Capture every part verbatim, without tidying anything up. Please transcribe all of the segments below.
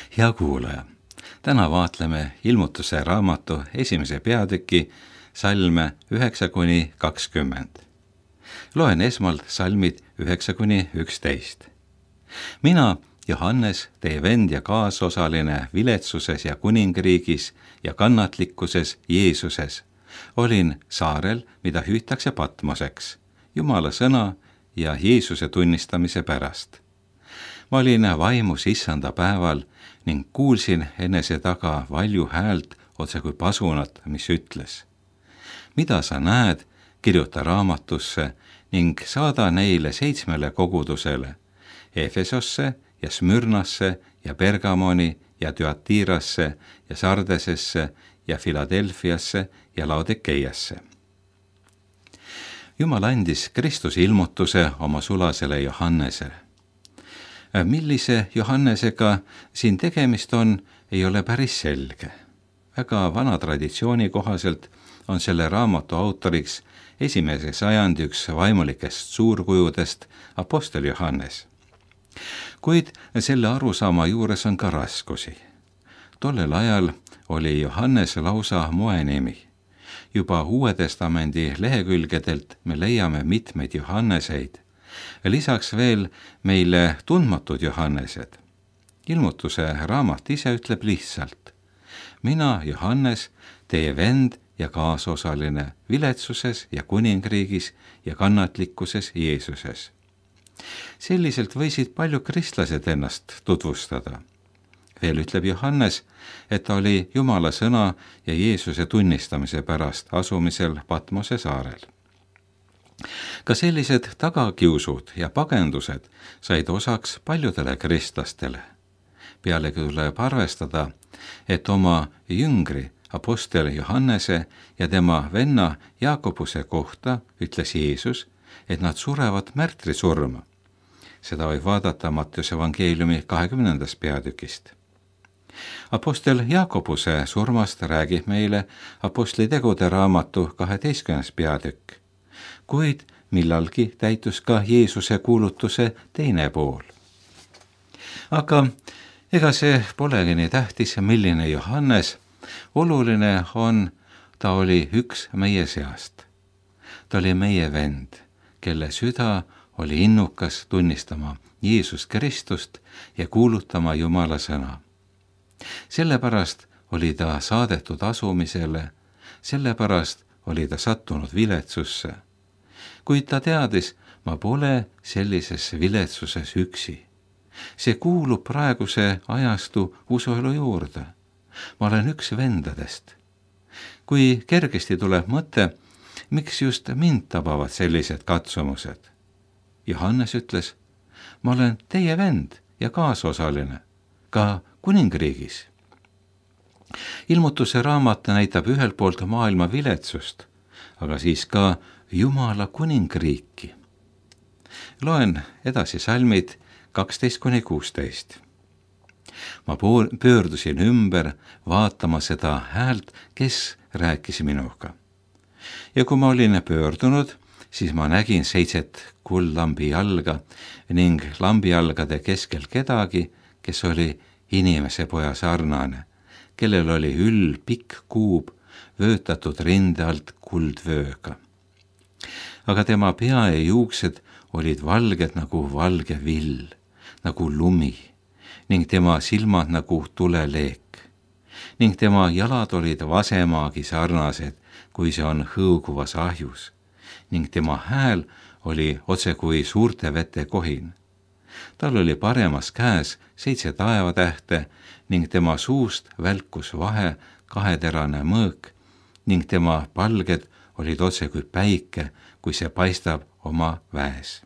Hea kuulaja, täna vaatleme ilmutuse raamatu esimese peatüki salme üheksa kuni kakskümmend. Loen esmalt salmid üheksa kuni üksteist. Mina, Johannes, teie vend ja kaasosaline viletsuses ja kuningriigis ja kannatlikkuses Jeesuses, olin saarel, mida hüütakse Patmoseks, Jumala sõna ja Jeesuse tunnistamise pärast. Ma olin vaimus issanda päeval ning kuulsin enese taga valju häält otse kui pasunat, mis ütles: mida sa näed, kirjuta raamatusse ning saada neile seitsmele kogudusele, Efesosse ja Smyrnasse ja Bergamoni ja Thyatirasse ja Sardesesse ja Filadelfiasse ja Laodikeiasse. Jumal andis Kristuse ilmutuse oma sulasele Johannesele. Millise Johannesega siin tegemist on, ei ole päris selge. Väga vana traditsiooni kohaselt on selle raamatu autoriks esimese sajandi üks vaimulikest suurkujudest apostel Johannes. Kuid selle arusaama juures on ka raskusi. Tollel ajal oli Johannes lausa moenimi. Juba Uue Testamendi lehekülgedelt me leiame mitmeid Johanneseid, lisaks veel meile tundmatud Johannesed. Ilmutuse raamat ise ütleb lihtsalt: mina, Johannes, teie vend ja kaasosaline viletsuses ja kuningriigis ja kannatlikkuses Jeesuses. Selliselt võisid palju kristlased ennast tutvustada. Veel ütleb Johannes, et ta oli Jumala sõna ja Jeesuse tunnistamise pärast asumisel Patmose saarel. Ka sellised tagakiusud ja pagendused said osaks paljudele kristlastele. Pealegi tuleb arvestada, et oma jüngri apostel Johannese ja tema venna Jaakobuse kohta ütles Jeesus, et nad surevad märtrisurma. Seda võib vaadata Mattiuse evangeeliumi kahekümnendast peatükist. Apostel Jaakobuse surmast räägib meile apostlitegude raamatu kaheteistkümnes peatükk, kuid millalgi täitus ka Jeesuse kuulutuse teine pool. Aga ega see polegi nii tähtis, milline Johannes, oluline on, ta oli üks meie seast. Ta oli meie vend, kelle süda oli innukas tunnistama Jeesus Kristust ja kuulutama Jumala sõna. Sellepärast oli ta saadetud asumisele, sellepärast oli ta sattunud viletsusse. Kuid ta teadis, ma pole sellises viletsuses üksi. See kuulub praeguse ajastu usuelu juurde. Ma olen üks vendadest. Kui kergesti tuleb mõte, miks just mind tabavad sellised katsumused? Johannes ütles: ma olen teie vend ja kaasosaline, ka kuningriigis. Ilmutuse raamat näitab ühelt poolt maailma viletsust, aga siis ka Jumala kuningriiki. Loen edasi salmid kaksteist kuni kuusteist. Ma pöördusin ümber vaatama seda häält, kes rääkis minuga. Ja kui ma olin pöördunud, siis ma nägin seitset kuldlambi jalga ning lambijalgade keskel kedagi, kes oli inimese poja sarnane, kellel oli üll pikk kuub vöötatud rinde alt kuldvööga. Aga tema pea ja juuksed olid valged nagu valge vill, nagu lumi, ning tema silmad nagu tuleleek, ning tema jalad olid vasemaagi sarnased, kui see on hõuguvas ahjus, ning tema hääl oli otse kui suurte vete kohin. Tal oli paremas käes seitse taevatähte ning tema suust välkus vahe kaheterane mõõk ning tema palged olid otse kui päike, kui see paistab oma väes.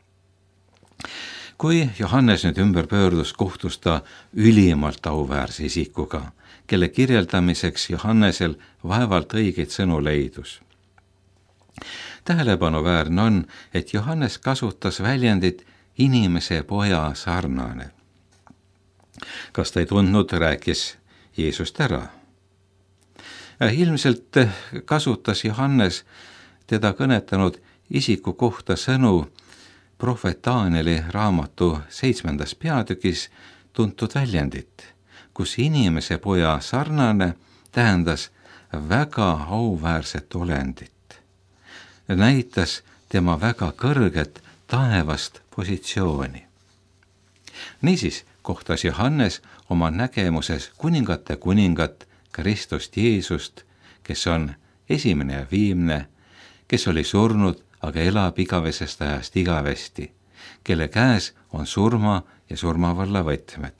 Kui Johannes nüüd ümber pöördus, kohtus ta ülimalt auväärse isikuga, kelle kirjeldamiseks Johannesel vaevalt õigeid sõnu leidus. Tähelepanuväärne on, et Johannes kasutas väljendit inimese poja sarnane. Kas ta ei tundnud, rääkis Jeesust ära? Ilmselt kasutas Johannes teda kõnetanud isiku kohta sõnu prohvet Danieli raamatu seitsmendas peatükis tuntud väljendit. kus inimese poja sarnane tähendas väga auväärset olendit. Näitas tema väga kõrget taevast positsiooni. Niisiis kohtas Johannes oma nägemuses kuningate kuningat Kristust Jeesust, kes on esimene ja viimne, kes oli surnud, aga elab igavesest ajast igavesti, kelle käes on surma ja surmavalla võtmed.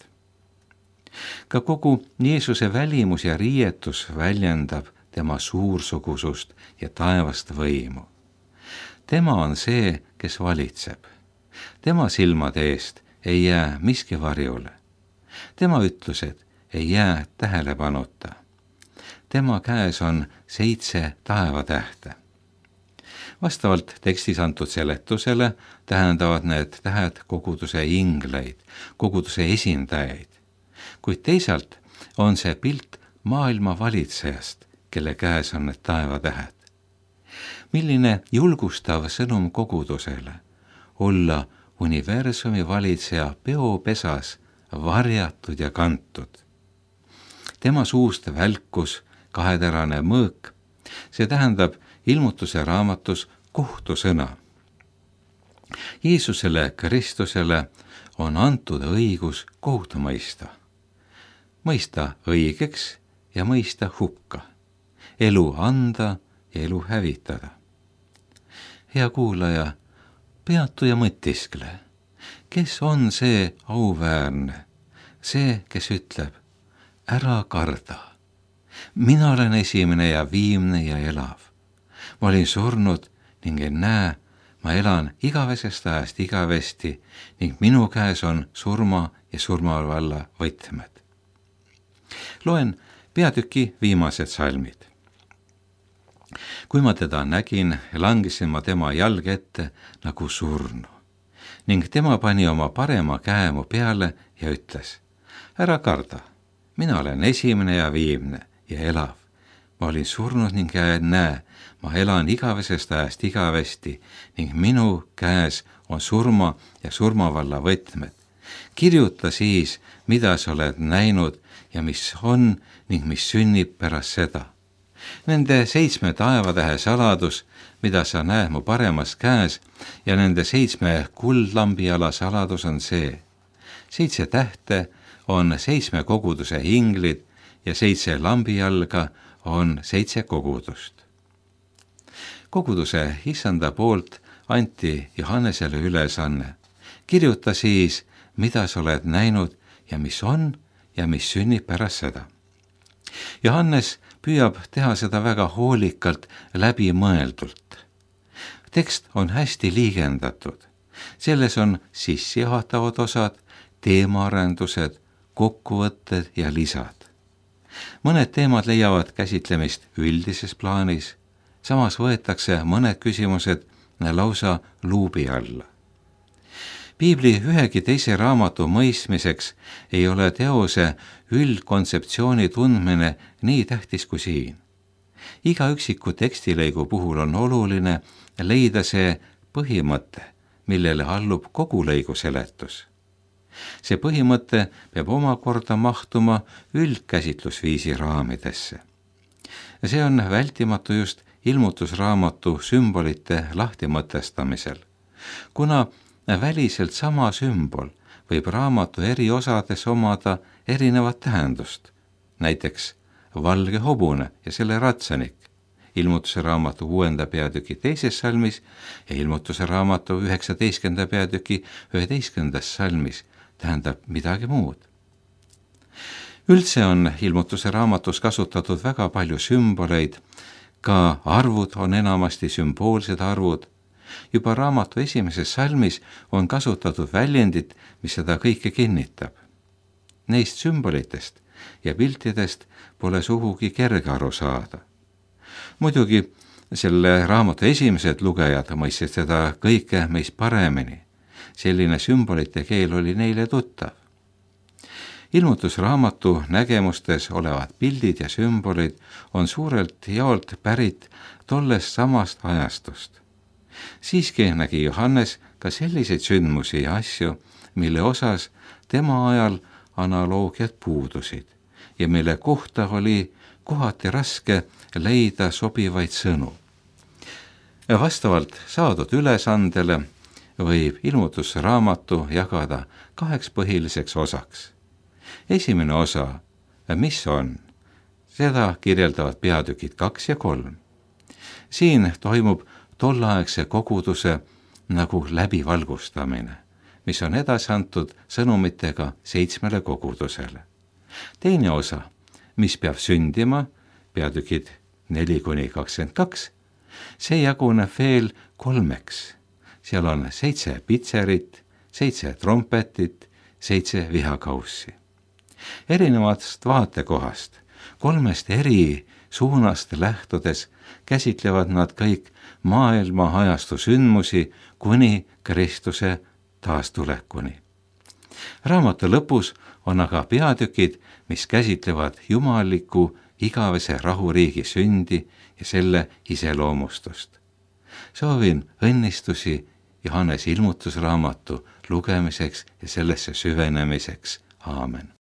Ka kogu Jeesuse välimus ja riietus väljendab tema suursugusust ja taevast võimu. Tema on see, kes valitseb. Tema silmade eest ei jää miski varjule. Tema ütlused ei jää tähelepanuta. Tema käes on seitse taevatähte. Vastavalt tekstis antud seletusele tähendavad need tähed koguduse ingleid, koguduse esindajaid, kuid teisalt on see pilt maailma valitsejast, kelle käes on need taevatähed. Milline julgustav sõnum kogudusele olla universumi valitseja peopesas varjatud ja kantud. Tema suust välkus kaheterane mõõk, see tähendab ilmutuse raamatus kohtusõna. Jeesusele Kristusele on antud õigus kohtu mõista. Mõista õigeks ja mõista hukka. Elu anda ja elu hävitada. Hea kuulaja, peatu ja mõtiskle, kes on see auväärne, see, kes ütleb, ära karda. Mina olen esimene ja viimne ja elav. Ma olin surnud ning ei näe, ma elan igavesest ajast igavesti ning minu käes on surma ja surmavalla võtmed. Loen peatüki viimased salmid. Kui ma teda nägin, langesin ma tema jalg ette nagu surnu ning tema pani oma parema käe mu peale ja ütles, ära karda, mina olen esimene ja viimne ja elav. Ma olin surnud ning näe, ma elan igavesest ajast igavesti ning minu käes on surma ja surmavalla võtmed. Kirjuta siis, mida sa oled näinud ja mis on ning mis sünnib pärast seda. Nende seitsme taevatähe saladus, mida sa näed mu paremas käes ja nende seitsme kuldlambiala saladus on see. Seitse tähte on seitsme koguduse inglid ja seitse lambijalga on seitse kogudust. Koguduse issanda poolt anti Johannesele ülesanne. Kirjuta siis, mida sa oled näinud ja mis on ja mis sünnib pärast seda. Johannes püüab teha seda väga hoolikalt läbimõeldult. Tekst on hästi liigendatud. Selles on sissejuhatavad osad, teemaarendused, kokkuvõtted ja lisad. Mõned teemad leiavad käsitlemist üldises plaanis, samas võetakse mõned küsimused lausa luubi alla. Piibli ühegi teise raamatu mõistmiseks ei ole teose üldkontseptsiooni tundmine nii tähtis kui siin. Iga üksiku tekstilõigu puhul on oluline leida see põhimõte, millele allub kogu lõigu seletus. See põhimõte peab omakorda mahtuma üldkäsitlusviisi raamidesse. See on vältimatu just ilmutusraamatu sümbolite lahtimõtestamisel, kuna väliselt sama sümbol võib raamatu eri osades omada erinevat tähendust, näiteks valge hobune ja selle ratsanik, ilmutuse raamatu kuuenda peatüki teises salmis ja ilmutuse raamatu üheksateistkümnenda peatüki üheteistkümnendas salmis tähendab midagi muud. Üldse on ilmutuse raamatus kasutatud väga palju sümboleid, ka arvud on enamasti sümboolsed arvud. Juba raamatu esimeses salmis on kasutatud väljendit, mis seda kõike kinnitab. Neist sümbolitest ja piltidest pole sugugi kerge aru saada. Muidugi selle raamatu esimesed lugejad mõistsid seda kõike meist paremini. Selline sümbolite keel oli neile tuttav. Ilmutusraamatu nägemustes olevad pildid ja sümbolid on suurelt jaolt pärit tollest samast ajastust. Siiski nägi Johannes ka selliseid sündmusi ja asju, mille osas tema ajal analoogiad puudusid ja mille kohta oli kohati raske leida sobivaid sõnu. Vastavalt saadud ülesandele võib ilmutusraamatu jagada kaheks põhiliseks osaks. Esimene osa, mis on, seda kirjeldavad peatükid kaks ja kolm. Siin toimub tolleaegse koguduse nagu läbivalgustamine, mis on edasi antud sõnumitega seitsmele kogudusele. Teine osa, mis peab sündima, peatükid neli kuni kakskümmend kaks, see jaguneb veel kolmeks. Seal on seitse pitserit, seitse trompetit, seitse vihakaussi. Erinevast vaatekohast, kolmest eri suunast lähtudes käsitlevad nad kõik maailma ajastu sündmusi kuni Kristuse taastulekuni. Raamatu lõpus on aga peatükid, mis käsitlevad jumaliku igavese rahuriigi sündi ja selle iseloomustust. Soovin õnnistusi Johannese ilmutusraamatu lugemiseks ja sellesse süvenemiseks. Aamen.